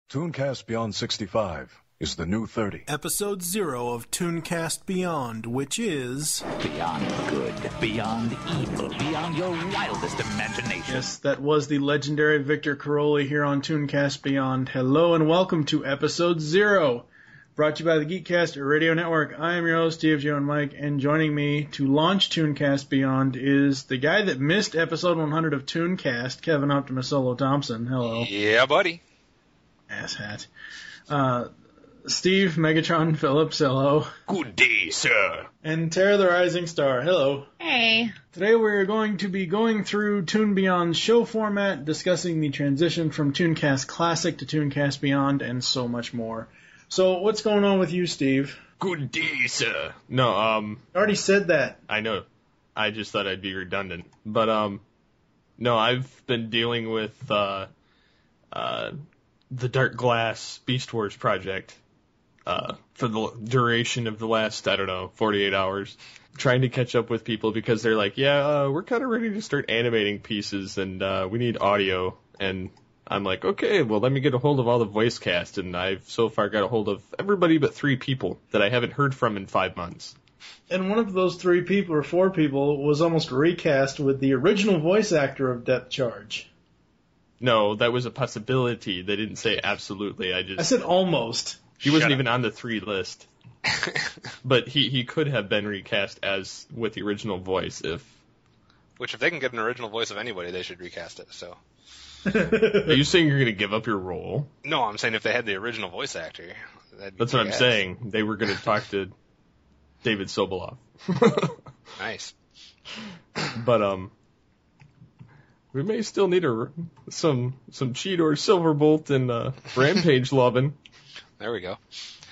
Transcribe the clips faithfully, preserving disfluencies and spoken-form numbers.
Tooncast Beyond sixty-five is the new thirty. Episode zero of Tooncast Beyond, which is... Beyond good, beyond evil, beyond your wildest imagination. Yes, that was the legendary Victor Caroli here on Tooncast Beyond. Hello and welcome to Episode Zero, brought to you by the Geekcast Radio Network. I am your host, T F Joe and Mike, and joining me to launch Tooncast Beyond is the guy that missed Episode one hundred of Tooncast, Kevin Optimus Solo Thompson. Hello. Yeah, buddy. Asshat. Uh, Steve Megatron Phillips, hello. Good day, sir. And Tara the Rising Star, hello. Hey. Today we're going to be going through Toon Beyond's show format, discussing the transition from Tooncast Classic to Tooncast Beyond, and so much more. So, what's going on with you, Steve? Good day, sir. No, um... I already said that. I know. I just thought I'd be redundant. But, um... No, I've been dealing with, uh... Uh... the Dark Glass Beast Wars project uh, for the duration of the last, I don't know, forty-eight hours, trying to catch up with people because they're like, yeah, uh, we're kind of ready to start animating pieces and uh, we need audio. And I'm like, okay, well, let me get a hold of all the voice cast. And I've so far got a hold of everybody but three people that I haven't heard from in five months. And one of those three people or four people was almost recast with the original voice actor of Depth Charge. No, that was a possibility. They didn't say absolutely. I just I said almost. He wasn't Shut even on the three list. But he, he could have been recast as with the original voice if... Which, if they can get an original voice of anybody, they should recast it, so... Are you saying you're going to give up your role? No, I'm saying if they had the original voice actor. That'd be That's what I'm badass. saying. They were going to talk to David Sobolov. Nice. But, um... we may still need a, some some Cheetor, Silverbolt, and uh, Rampage loving. There we go.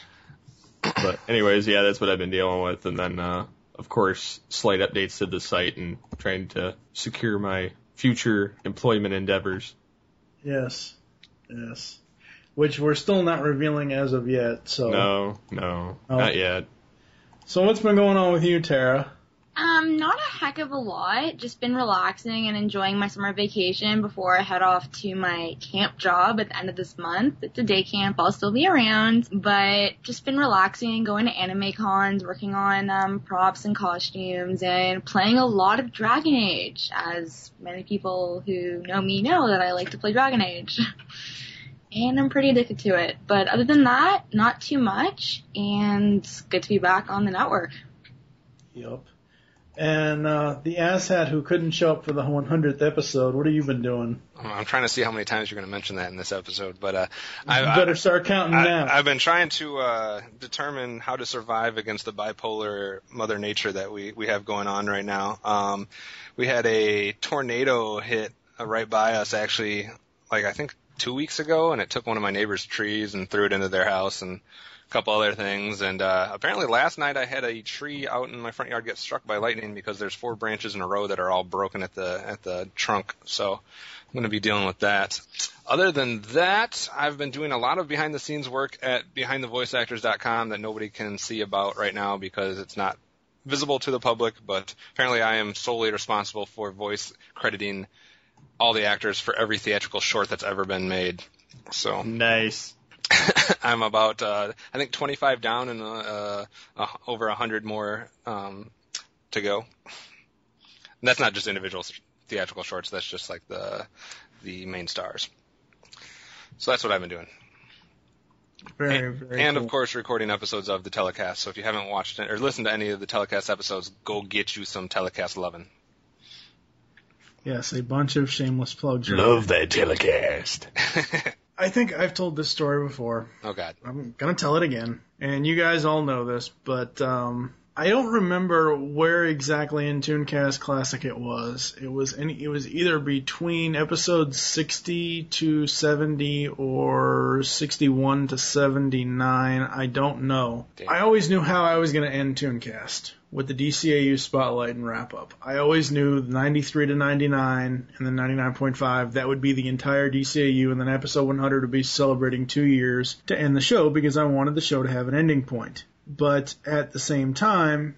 But anyways, yeah, that's what I've been dealing with. And then, uh, of course, slight updates to the site and trying to secure my future employment endeavors. Yes, yes. Which we're still not revealing as of yet. So No, no, Oh. not yet. So what's been going on with you, Tara? Um, not a heck of a lot. Just been relaxing and enjoying my summer vacation before I head off to my camp job at the end of this month. It's a day camp. I'll still be around, but just been relaxing, going to anime cons, working on um, props and costumes, and playing a lot of Dragon Age, as many people who know me know that I like to play Dragon Age. And I'm pretty addicted to it. But other than that, not too much, and good to be back on the network. Yep. And uh, the asshat who couldn't show up for the one hundredth episode, what have you been doing? I'm trying to see how many times you're going to mention that in this episode, but uh, You I, better I, start counting I, now. I've been trying to uh, determine how to survive against the bipolar Mother Nature that we, we have going on right now. Um, we had a tornado hit uh, right by us, actually, like I think two weeks ago, and it took one of my neighbor's trees and threw it into their house and a couple other things. And uh, apparently last night I had a tree out in my front yard get struck by lightning because there's four branches in a row that are all broken at the at the trunk. So I'm going to be dealing with that. Other than that, I've been doing a lot of behind-the-scenes work at behind the voice actors dot com that nobody can see about right now because it's not visible to the public, but apparently I am solely responsible for voice crediting all the actors for every theatrical short that's ever been made. So Nice. I'm about, uh, I think, twenty-five down and uh, uh, over one hundred more um, to go. And that's not just individual theatrical shorts. That's just like the the main stars. So that's what I've been doing. Very, and, very and cool. of course, recording episodes of the telecast. So if you haven't watched it or listened to any of the telecast episodes, go get you some telecast lovin'. Yes, a bunch of shameless plugs. Love that telecast. I think I've told this story before. Oh, God. I'm going to tell it again. And you guys all know this, but um, I don't remember where exactly in Tooncast Classic it was. It was any, it was either between episodes sixty to seventy or sixty-one to seventy-nine. I don't know. Damn. I always knew how I was going to end Tooncast, with the D C A U spotlight and wrap up. I always knew ninety-three to ninety-nine and then ninety-nine point five, that would be the entire D C A U, and then episode one hundred would be celebrating two years to end the show because I wanted the show to have an ending point. But at the same time,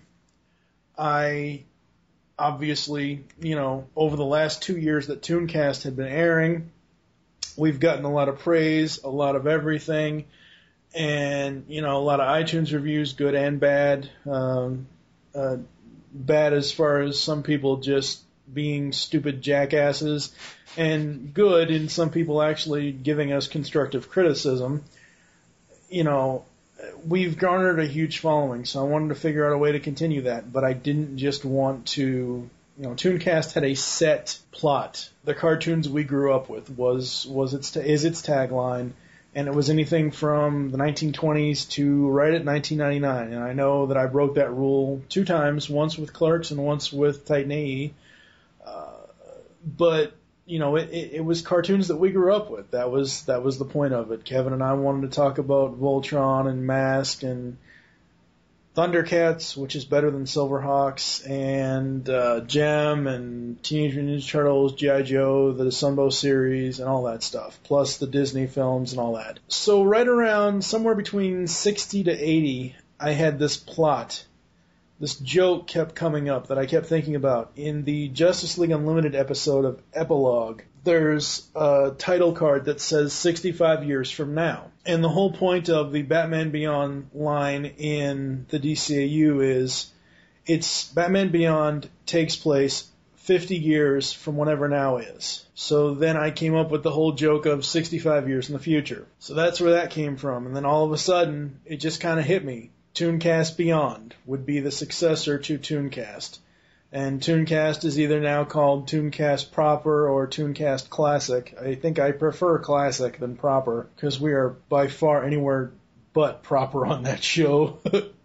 I obviously, you know, over the last two years that Tooncast had been airing, we've gotten a lot of praise, a lot of everything, and, you know, a lot of iTunes reviews, good and bad. Um, uh, bad as far as some people just being stupid jackasses, and good in some people actually giving us constructive criticism. You know, we've garnered a huge following, so I wanted to figure out a way to continue that, but I didn't just want to, you know, Tooncast had a set plot. The cartoons we grew up with was, was its, is its tagline, and it was anything from the nineteen twenties to right at nineteen ninety-nine, and I know that I broke that rule two times, once with Clerks and once with Titan A E, uh, but you know, it, it, it was cartoons that we grew up with. That was that was the point of it. Kevin and I wanted to talk about Voltron and Mask and Thundercats, which is better than Silverhawks, and uh, Gem and Teenage Mutant Ninja Turtles, G I. Joe, the Sunbow series, and all that stuff, plus the Disney films and all that. So right around somewhere between sixty to eighty, I had this plot. This joke kept coming up that I kept thinking about. In the Justice League Unlimited episode of Epilogue, there's a title card that says sixty-five years from now. And the whole point of the Batman Beyond line in the D C A U is it's Batman Beyond takes place fifty years from whenever now is. So then I came up with the whole joke of sixty-five years in the future. So that's where that came from. And then all of a sudden, it just kind of hit me. Tooncast Beyond would be the successor to Tooncast. And Tooncast is either now called Tooncast Proper or Tooncast Classic. I think I prefer Classic than Proper, because we are by far anywhere but proper on that show.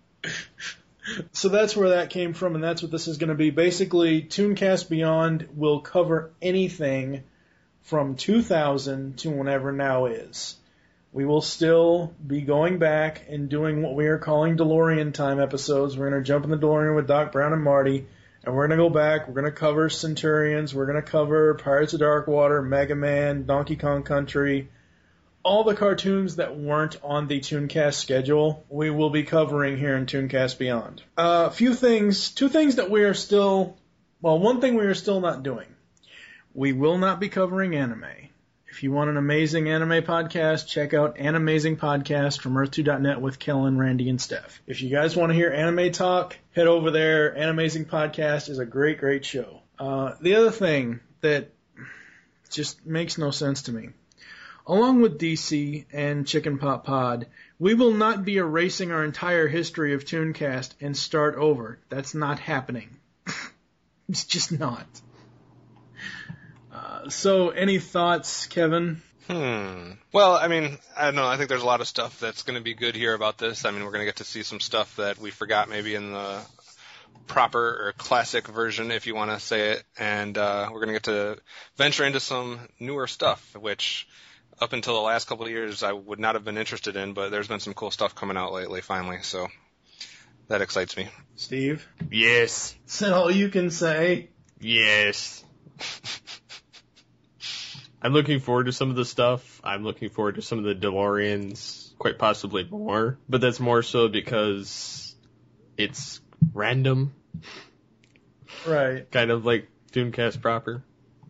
So that's where that came from, and that's what this is going to be. Basically, Tooncast Beyond will cover anything from two thousand to whenever now is. We will still be going back and doing what we are calling DeLorean time episodes. We're going to jump in the DeLorean with Doc Brown and Marty, and we're going to go back. We're going to cover Centurions. We're going to cover Pirates of Darkwater, Mega Man, Donkey Kong Country. All the cartoons that weren't on the Tooncast schedule, we will be covering here in Tooncast Beyond. A uh, few things, two things that we are still, well, one thing we are still not doing. We will not be covering anime. If you want an amazing anime podcast, check out Animazing Podcast from Earth two dot net with Kellen, Randy, and Steph. If you guys want to hear anime talk, head over there. Animazing Podcast is a great, great show. Uh, the other thing that just makes no sense to me, along with D C and Chicken Pot Pod, we will not be erasing our entire history of Tooncast and start over. That's not happening. It's just not. Uh, so, any thoughts, Kevin? Hmm. Well, I mean, I don't know. I think there's a lot of stuff that's going to be good here about this. I mean, we're going to get to see some stuff that we forgot maybe in the proper or classic version, if you want to say it. And uh, we're going to get to venture into some newer stuff, which up until the last couple of years I would not have been interested in, but there's been some cool stuff coming out lately, finally. So that excites me. Steve? Yes. Is that all you can say? Yes. I'm looking forward to some of the stuff. I'm looking forward to some of the DeLoreans, quite possibly more. But that's more so because it's random. Right. Kind of like Tooncast proper.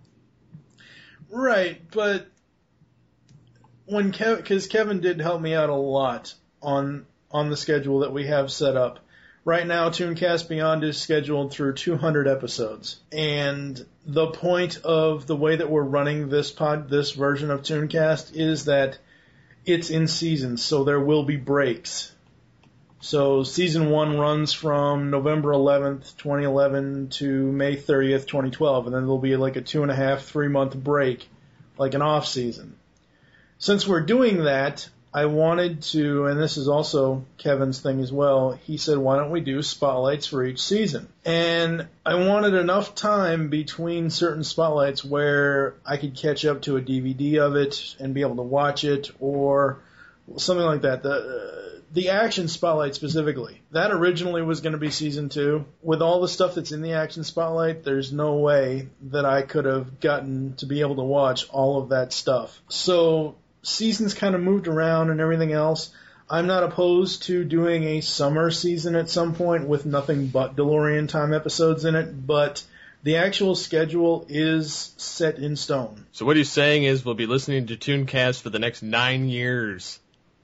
Right, but when Kev, because Kevin did help me out a lot on on the schedule that we have set up. Right now, Tooncast Beyond is scheduled through two hundred episodes, and the point of the way that we're running this pod, this version of Tooncast, is that it's in seasons, so there will be breaks. So season one runs from November eleventh, twenty eleven to May thirtieth, twenty twelve, and then there'll be like a two and a half, three month break, like an off season. Since we're doing that, I wanted to, and this is also Kevin's thing as well, he said, why don't we do spotlights for each season? And I wanted enough time between certain spotlights where I could catch up to a D V D of it and be able to watch it, or something like that. The, uh, the action spotlight specifically, that originally was going to be season two. With all the stuff that's in the action spotlight, there's no way that I could have gotten to be able to watch all of that stuff. So seasons kind of moved around and everything else. I'm not opposed to doing a summer season at some point with nothing but DeLorean time episodes in it, but The actual schedule is set in stone. So what he's saying is we'll be listening to ToonCast for the next nine years.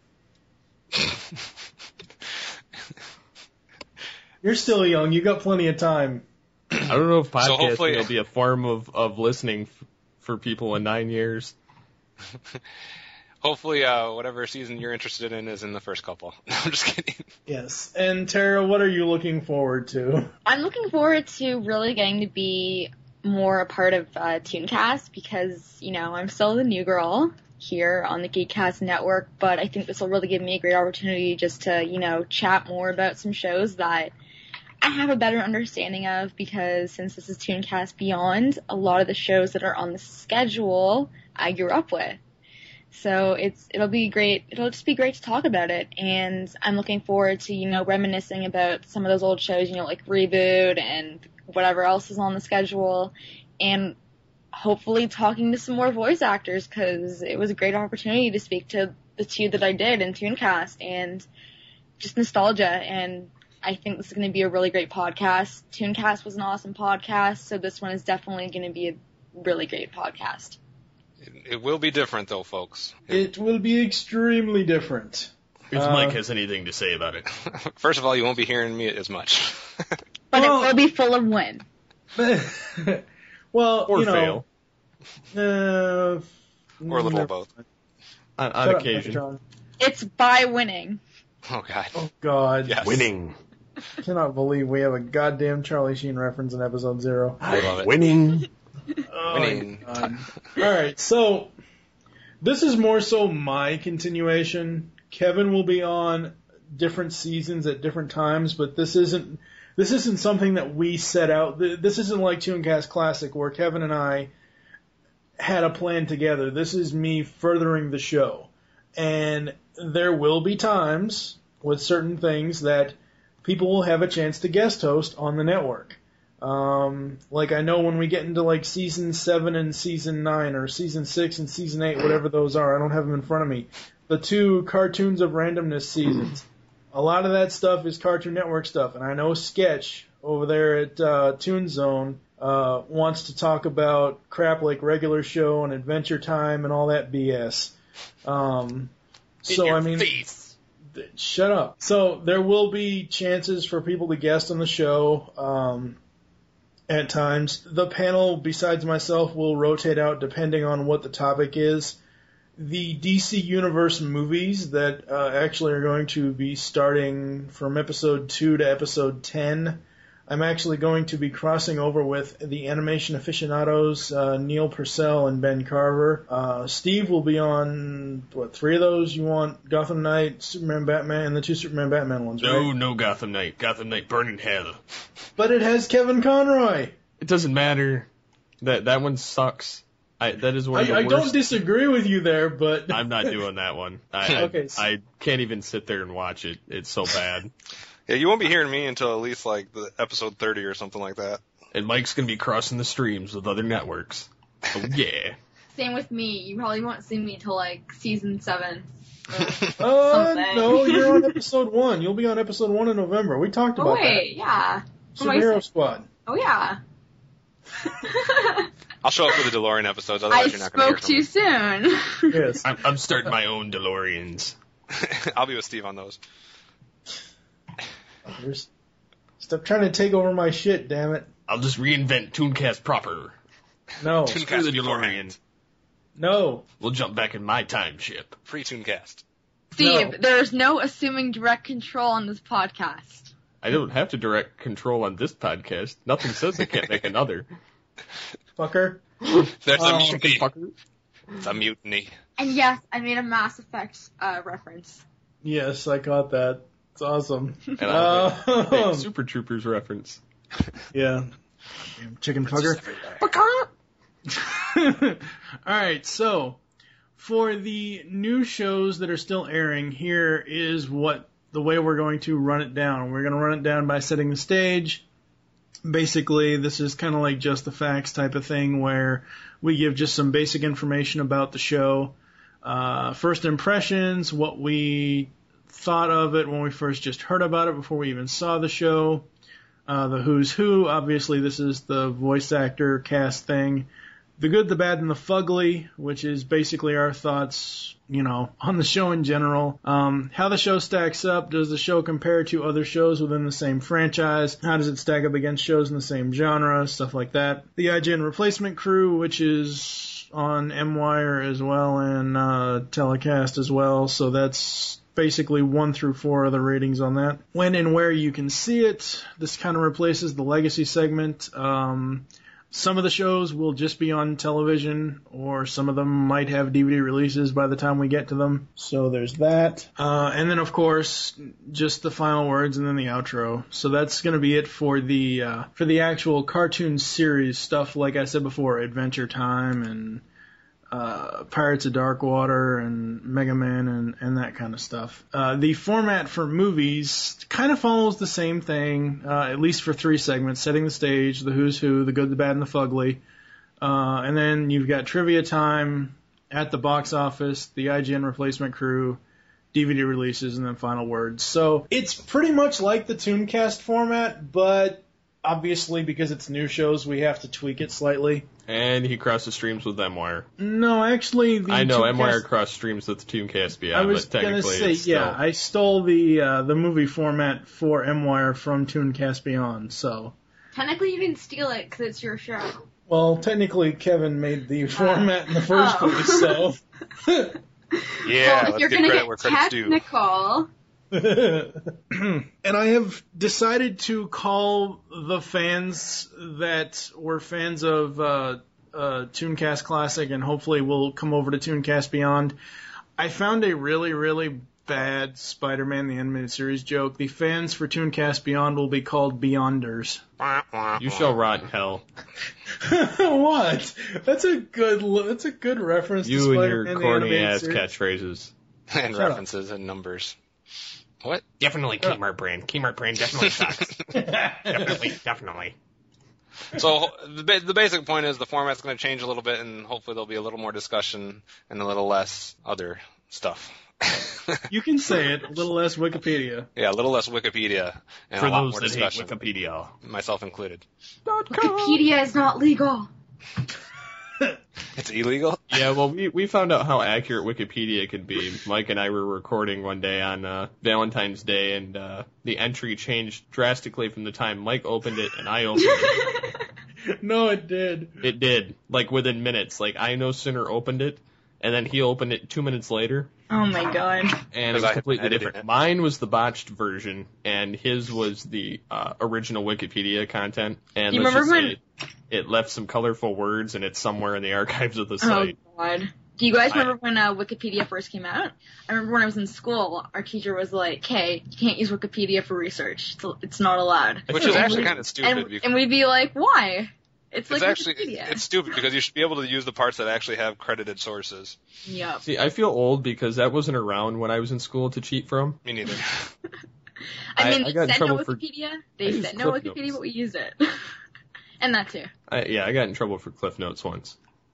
You're still young. You got plenty of time. I don't know if So podcasting hopefully- will be a form of, of listening f- for people in nine years. Hopefully, uh, whatever season you're interested in is in the first couple. No, I'm just kidding. Yes. And Tara, what are you looking forward to? I'm looking forward to really getting to be more a part of uh, ToonCast because, you know, I'm still the new girl here on the Geekcast network, but I think this will really give me a great opportunity just to, you know, chat more about some shows that I have a better understanding of because since this is ToonCast Beyond, a lot of the shows that are on the schedule I grew up with. So it's it'll be great. It'll just be great to talk about it, and I'm looking forward to you know reminiscing about some of those old shows, you know, like Reboot and whatever else is on the schedule, and hopefully talking to some more voice actors because it was a great opportunity to speak to the two that I did in ToonCast, and just nostalgia. And I think this is going to be a really great podcast. ToonCast was an awesome podcast, so this one is definitely going to be a really great podcast. It, it will be different, though, folks. It will be extremely different. If Uh, Mike has anything to say about it. First of all, you won't be hearing me as much. But Well- it will be full of win. well, Or you know, fail. Uh, Or a little never- of both. On, Shut on up, occasion. John. It's by winning. Oh, God. Oh, God. Yes. Winning. I cannot believe we have a goddamn Charlie Sheen reference in episode zero. I love it. Winning. Oh, Winning. God. All right, so this is more so my continuation. Kevin will be on different seasons at different times, but this isn't this isn't something that we set out. Th- This isn't like ToonCast Classic where Kevin and I had a plan together. This is me furthering the show. And there will be times with certain things that people will have a chance to guest host on the network. Um, like I know when we get into like season seven and season nine or season six and season eight, whatever those are, I don't have them in front of me. The two Cartoons of Randomness seasons. A lot of that stuff is Cartoon Network stuff, and I know Sketch over there at uh, Toon Zone uh, wants to talk about crap like Regular Show and Adventure Time and all that B S. Um, so I mean, face. th- shut up. So there will be chances for people to guest on the show. Um, at times, the panel, besides myself, will rotate out depending on what the topic is. The D C Universe movies that uh, actually are going to be starting from episode two to episode ten, I'm actually going to be crossing over with the animation aficionados, uh, Neil Purcell and Ben Carver. Uh, Steve will be on, what, three of those? You want Gotham Knight, Superman, Batman, and the two Superman, Batman ones, No, right? no Gotham Knight. Gotham Knight burn in hell. But it has Kevin Conroy. It doesn't matter. That that one sucks. I, that is one of the I, I worst. don't disagree with you there, but I'm not doing that one. I, I, Okay, so- I can't even sit there and watch it. It's so bad. Yeah, you won't be hearing me until at least like the episode thirty or something like that. And Mike's gonna be crossing the streams with other networks. Oh yeah. Same with me. You probably won't see me till like season seven. Uh, Something. no, you're on episode one. You'll be on episode one in November. We talked Oh about wait, yeah. that. What am I Superhero saying? Squad. Oh yeah. I'll show up for the DeLorean episodes, I otherwise you're not going spoke to hear too soon. Yes. I'm, I'm starting my own DeLoreans. from me. I'll be with Steve on those. Fuckers. Stop trying to take over my shit, damn it. I'll just reinvent ToonCast proper. No. Tooncast Screw the beforehand. DeLorean. No. We'll jump back in my time ship. Free Tooncast. Steve, No. there's no assuming direct control on this podcast. I don't have to direct control on this podcast. Nothing says I can't make another. Fucker. There's a Oh, mutiny. Fucker. It's a mutiny. And yes, I made a Mass Effect uh, reference. Yes, I caught that. It's awesome. And I Um, make Super Troopers reference. yeah. Damn chicken fucker. Alright, so for the new shows that are still airing, here is what the way we're going to run it down. We're going to run it down by setting the stage. Basically, this is kind of like just the facts type of thing where we give just some basic information about the show. Uh, first impressions, what we thought of it when we first just heard about it before we even saw the show. Uh, the Who's Who, obviously this is the voice actor cast thing. The Good, the Bad, and the Fugly, which is basically our thoughts, you know, on the show in general. Um, how the show stacks up. Does the show compare to other shows within the same franchise? How does it stack up against shows in the same genre? Stuff like that. The I G N Replacement Crew, which is on M-Wire as well and uh, telecast as well. So that's basically one through four of the ratings on that. When and where you can see it. This kind of replaces the Legacy segment. Um... Some of the shows will just be on television, or some of them might have D V D releases by the time we get to them. So there's that. Uh, and then, of course, just the final words and then the outro. So that's going to be it for the uh, for the actual cartoon series stuff, like I said before, Adventure Time and uh, Pirates of Darkwater and Mega Man and, and that kind of stuff. Uh, the format for movies kind of follows the same thing, uh, at least for three segments: setting the stage, the Who's Who, the Good, the Bad, and the Fugly. Uh, and then you've got Trivia Time, at the box office, the I G N Replacement Crew, D V D releases, and then final words. So it's pretty much like the Tooncast format, but obviously because it's new shows, we have to tweak it slightly. And he crosses streams with M-Wire. No, actually, the I know Tooncast, M-Wire cross streams with Tooncast Beyond, I was but technically gonna say, it's still... yeah, I stole the uh, the movie format for M-Wire from Tooncast Beyond, so... Technically, you didn't steal it because it's your show. Well, technically, Kevin made the format in the first Oh. place, so... Yeah, well, if let's you're give gonna credit where get credit's due. technical, And I have decided to call the fans that were fans of uh, uh, Tooncast Classic and hopefully will come over to Tooncast Beyond. I found a really, really bad Spider-Man the Animated Series joke. The fans for Tooncast Beyond will be called Beyonders. You shall rot in hell. What? That's a good. That's a good reference. You to and Spider-Man your the corny Animated ass Series. catchphrases. and Shut up. references and numbers. What? Definitely Kmart brand. Kmart brand definitely sucks. definitely, definitely. So the ba- the basic point is the format's going to change a little bit, and hopefully there'll be a little more discussion and a little less other stuff. You can say it. A little less Wikipedia. Yeah, a little less Wikipedia and For a lot those more that hate discussion, Wikipedia. myself included. Wikipedia is not legal. It's illegal? Yeah, well, we we found out how accurate Wikipedia could be. Mike and I were recording one day on uh, Valentine's Day, and uh, the entry changed drastically from the time Mike opened it and I opened it. No, it did. It did, like within minutes. Like I no sooner opened it, and then he opened it two minutes later, Oh my god. and it Because was I completely edited different. it. Mine was the botched version, and his was the uh, original Wikipedia content. And You let's remember just when- say it left some colorful words, and it's somewhere in the archives of the Oh site. god. Do you guys I- remember when uh, Wikipedia first came out? I remember when I was in school, our teacher was like, "Hey, you can't use Wikipedia for research. It's, it's not allowed." Which feel is actually we- kind of stupid. And, because and we'd be like, "Why?" It's like it's actually Wikipedia. it's stupid because you should be able to use the parts that actually have credited sources. Yep. See, I feel old because that wasn't around when I was in school to cheat from. Me neither. I mean, I- I they got in said no trouble for- Wikipedia. I They used said no Cliff Wikipedia, Notes. but we used it. And that too. I, yeah, I got in trouble for Cliff Notes once.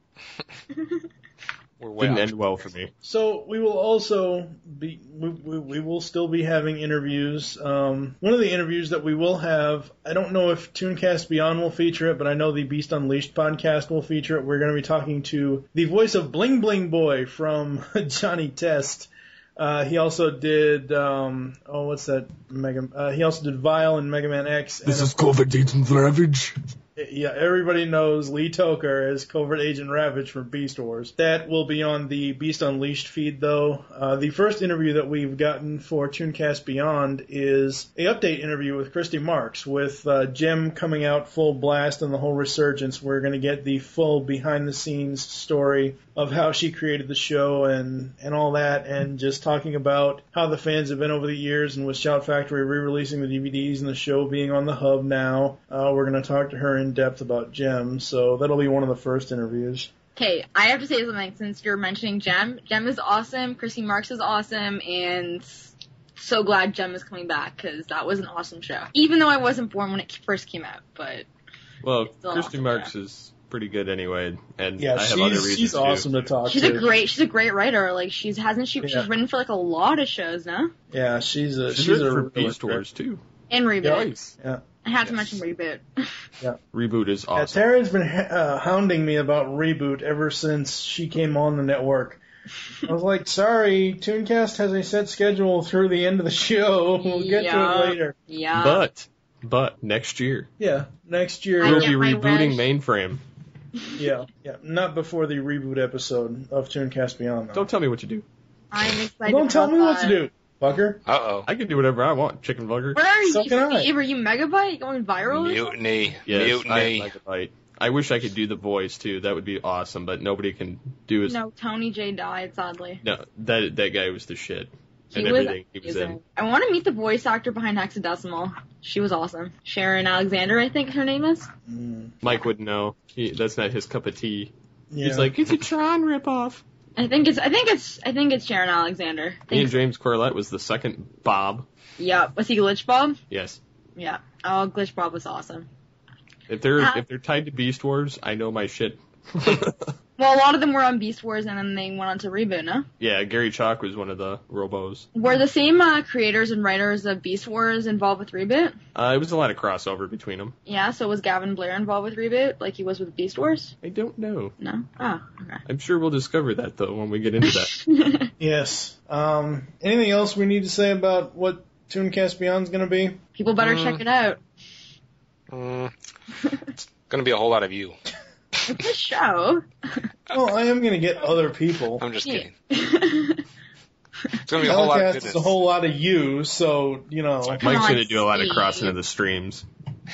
We're way Didn't off. end well for me. So we will also be we, we, we will still be having interviews. Um, one of the interviews that we will have, I don't know if Tooncast Beyond will feature it, but I know the Beast Unleashed podcast will feature it. We're going to be talking to the voice of Bling Bling Boy from Johnny Test. Uh, he also did um, oh what's that Mega? Uh, he also did Vile in Mega Man X. This and is Covert Agent Ravage. Yeah, everybody knows Lee Toker as Covert Agent Ravage from Beast Wars. That will be on the Beast Unleashed feed, though. Uh, the first interview that we've gotten for Tooncast Beyond is a update interview with Christy Marks. With uh, Jim coming out full blast and the whole resurgence, we're going to get the full behind-the-scenes story of how she created the show and, and all that, and just talking about how the fans have been over the years, and with Shout Factory re-releasing the D V Ds and the show being on the hub now. Uh, we're going to talk to her in depth about Gem, so that'll be one of the first interviews. Okay, I have to say something since you're mentioning Jem. Jem is awesome, Chrissy Marks is awesome, and so glad Jem is coming back, because that was an awesome show. Even though I wasn't born when it first came out, but... Well, Still an Christy awesome Marks show. is pretty good anyway, and Yeah, I have other she's, reasons she's to. awesome to talk She's to. a great, she's a great writer. Like, she's, hasn't she, Yeah. she's written for, like, a lot of shows now. Yeah, she's a She's, she's a good for real Beast writer. Wars too. And Reboot. Nice. Yeah. I had to Yes. mention Reboot. Reboot is Yeah, awesome. Tara's been uh, hounding me about Reboot ever since she came on the network. I was like, sorry, Tooncast has a set schedule through the end of the show. We'll get to Yeah. it later. Yeah. But, but next year Yeah, next year. I we'll get be my rebooting wish. Mainframe. Yeah, yeah, not before the Reboot episode of Tooncast Beyond, though. Don't tell me what to do. I'm excited. Don't tell about me what that. to do, fucker. Uh oh. I can do whatever I want, chicken bugger. Where are you, So can I. Steve? Are you Megabyte going viral? or something? Mutiny. Yes, Mutiny. I, Megabyte. I wish I could do the voice too. That would be awesome, but nobody can do his. No, Tony J died, sadly. No, that that guy was the shit. He and was everything he was in. amazing. I want to meet the voice actor behind Hexadecimal. She was awesome. Sharon Alexander, I think her name is. Mm, Mike would know. He, that's not his cup of tea. yeah. He's like, it's a Tron ripoff. I think it's. I think it's. I think it's Sharon Alexander. I Ian think so. James Corlett was the second Bob. Yeah. Was he Glitch Bob? Yes. Yeah. Oh, Glitch Bob was awesome. If they're Uh, if they're tied to Beast Wars, I know my shit. Well, a lot of them were on Beast Wars, and then they went on to Reboot, no? Yeah, Gary Chalk was one of the robos. Were the same uh, creators and writers of Beast Wars involved with Reboot? Uh, it was a lot of crossover between them. Yeah, so was Gavin Blair involved with Reboot, like he was with Beast Wars? I don't know. No? Oh, okay. I'm sure we'll discover that though when we get into that. Yes. Um, anything else we need to say about what Tooncast Beyond's going to be? People better Mm. check it out. Mm, it's gonna be a whole lot of you. It's a show. Well, I am going to get other people. I'm just Yeah. kidding. It's gonna be a whole lot of Telecast goodness. is a whole lot of you, so, you know. Come Mike's on, gonna do a lot of Steve. crossing of the streams.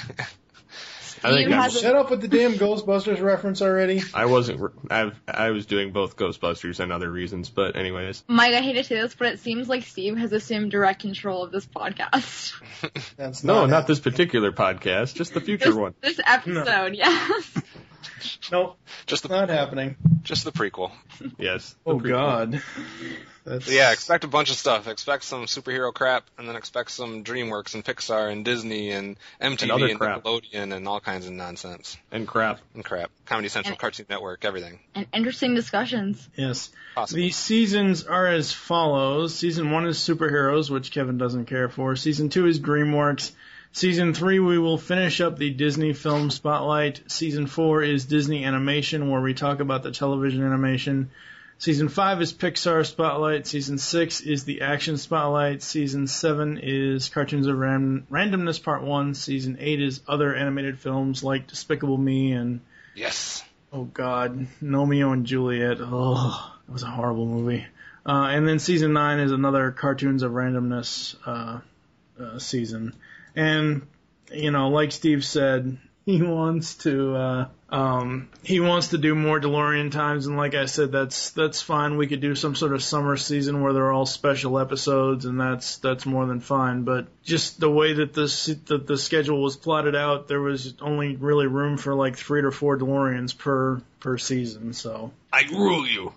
I Steve think I'm, has a- Shut up with the damn Ghostbusters reference already. I wasn't. re- I've, I was doing both Ghostbusters and other reasons, but anyways. Mike, I hate to say this, but it seems like Steve has assumed direct control of this podcast. That's No, not not this particular podcast, just the future This, one. this episode, yes. Nope, just the not happening. just the prequel. Yes. the Oh prequel. God. That's So yeah, expect a bunch of stuff. Expect some superhero crap, and then expect some DreamWorks and Pixar and Disney and M T V And and, other crap. Nickelodeon and all kinds of nonsense And crap. and crap. Comedy Central, And- Cartoon Network, everything. And interesting discussions. Yes. Possibly. The seasons are as follows. Season one is superheroes, which Kevin doesn't care for. Season two is DreamWorks. Season three, we will finish up the Disney film spotlight. Season four is Disney animation, where we talk about the television animation. Season five is Pixar spotlight. Season six is the action spotlight. Season seven is Cartoons of Ram- Randomness Part one. Season eight is other animated films like Despicable Me and, Yes. oh God, Romeo and Juliet. Oh, it was a horrible movie. Uh, and then season nine is another Cartoons of Randomness uh, uh, season. And, you know, like Steve said, he wants to uh, um, he wants to do more DeLorean times, and like I said, that's that's fine. We could do some sort of summer season where they're all special episodes, and that's that's more than fine. But just the way that this that the schedule was plotted out, there was only really room for like three or four DeLoreans per per season. So I rule you.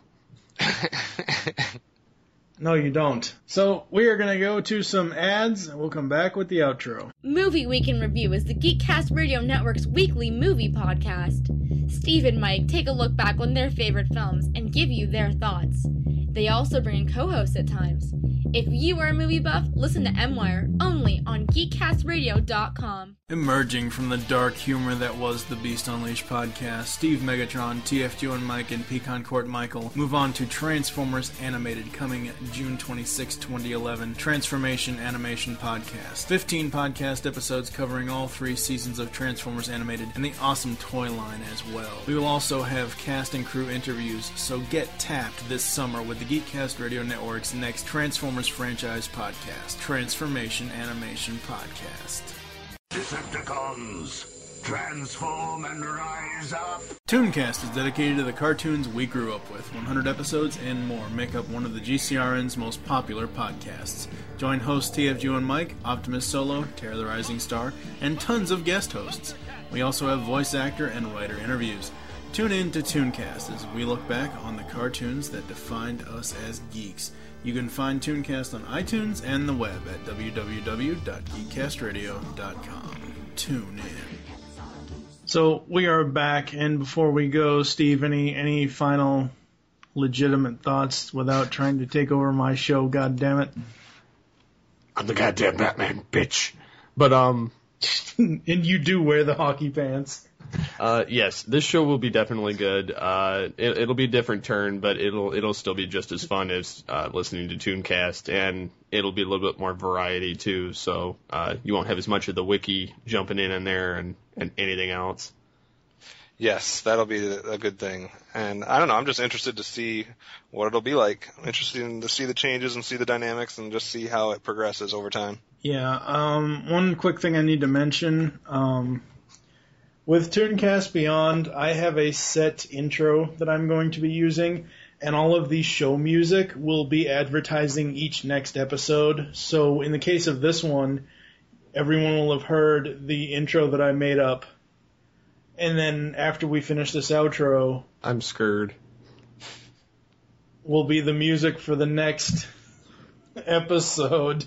no, you don't. So we are gonna go to some ads, and we'll come back with the outro. Movie Week in Review is the Geekcast Radio Network's weekly movie podcast. Steve and Mike take a look back on their favorite films and give you their thoughts. They also bring in co-hosts at times. If you are a movie buff, listen to M-Wire only on geekcast radio dot com. Emerging from the dark humor that was the Beast Unleashed podcast, Steve Megatron, T F Q and Mike, and Pecan Court Michael move on to Transformers Animated, coming June twenty-sixth, twenty eleven, Transformation Animation Podcast. fifteen podcast episodes covering all three seasons of Transformers Animated and the awesome toy line as well. We will also have cast and crew interviews, so get tapped this summer with the Geekcast Radio Network's next Transformers franchise podcast, Transformation Animation Podcast. Decepticons, transform and rise up. Tooncast is dedicated to the cartoons we grew up with. one hundred episodes and more make up one of the G C R N's most popular podcasts. Join hosts T F G and Mike, Optimus Solo, Terror the Rising Star, and tons of guest hosts. We also have voice actor and writer interviews. Tune in to Tooncast as we look back on the cartoons that defined us as geeks. You can find Tooncast on iTunes and the web at w w w dot geekcast radio dot com. Tune in. So we are back, and before we go, Steve, any any final legitimate thoughts without trying to take over my show? God damn it! I'm the goddamn Batman, bitch. But um, And you do wear the hockey pants. Uh, yes, this show will be definitely good. Uh, it, it'll be a different turn, but it'll it'll still be just as fun as uh, listening to Tooncast, and it'll be a little bit more variety too. So uh, you won't have as much of the wiki jumping in in there and, and anything else. Yes, that'll be a good thing. And I don't know, I'm just interested to see what it'll be like. I'm interested in to see the changes and see the dynamics and just see how it progresses over time. Yeah, um, one quick thing I need to mention. Um, with Tooncast Beyond, I have a set intro that I'm going to be using, and all of the show music will be advertising each next episode. So in the case of this one, everyone will have heard the intro that I made up. And then after we finish this outro, I'm scared. Will be the music for the next episode.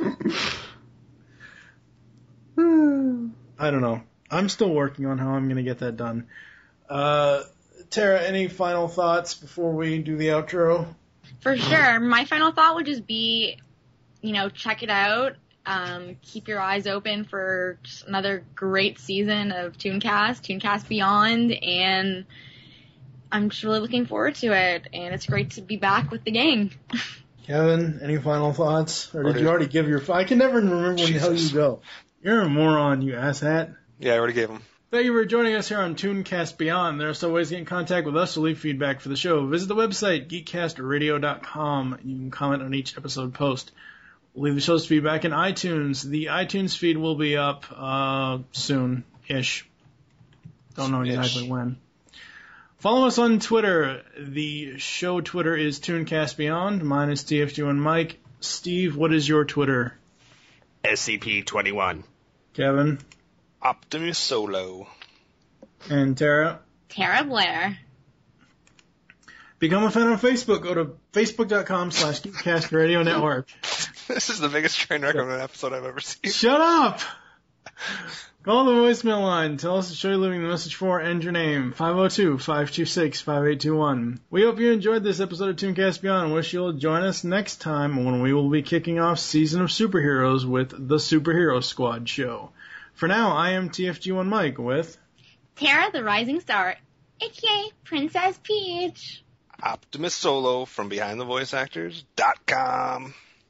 I don't know. I'm still working on how I'm going to get that done. Uh, Tara, any final thoughts before we do the outro? For sure. My final thought would just be, you know, check it out. Um, keep your eyes open for just another great season of Tooncast, Tooncast Beyond, and I'm just really looking forward to it, and it's great to be back with the gang. Kevin, any final thoughts? Or did you already give your... I can never remember when the hell you go. You're a moron, you asshat. Yeah, I already gave them. Thank you for joining us here on Tooncast Beyond. There are still ways to get in contact with us to leave feedback for the show. Visit the website, geek cast radio dot com. You can comment on each episode post. Leave the show's feedback in iTunes. The iTunes feed will be up uh, soon-ish. Don't know exactly Ish. when. Follow us on Twitter. The show Twitter is Tooncast Beyond. Mine is T F G one Mike. Steve, what is your Twitter? S C P twenty-one. Kevin? Optimus Solo. And Tara? Tara Blair. Become a fan on Facebook. Go to facebook.com slash Geekcast Radio Network. This is the biggest train wreck of an episode I've ever seen. Shut up! Call the voicemail line. Tell us the show you're leaving the message for and your name. five oh two, five two six, five eight two one. We hope you enjoyed this episode of Tooncast Beyond and wish you'll join us next time when we will be kicking off Season of Superheroes with the Superhero Squad show. For now, I am T F G one Mike with... Tara the Rising Star, a k a. Princess Peach. Optimus Solo from behind the voice actors dot com.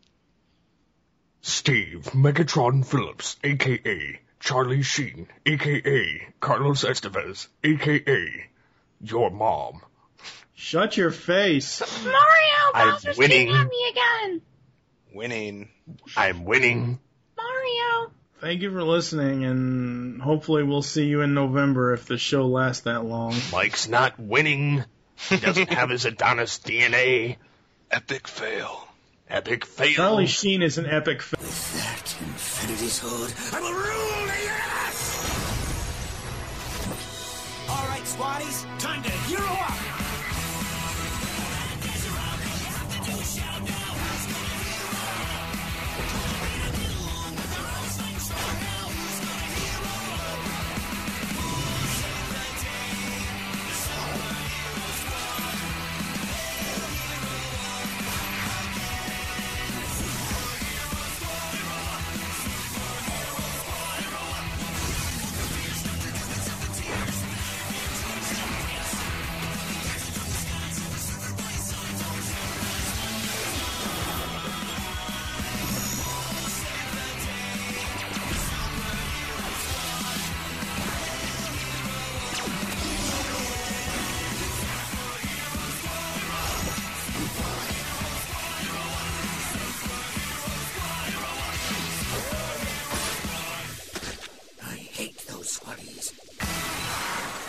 Steve Megatron Phillips, a k a. Charlie Sheen, a k a. Carlos Estevez, a k a. Your mom. Shut your face. Mario, Bowser's I'm winning. at me again. Winning. I'm winning. Mario. Thank you for listening, and hopefully we'll see you in November if the show lasts that long. Mike's not winning. He doesn't have his Adonis D N A. Epic fail. Epic fail. Charlie Sheen is an epic fail. With that infinity sword, I will rule the universe! All right, squaddies, time to hero up! I hate those squaddies.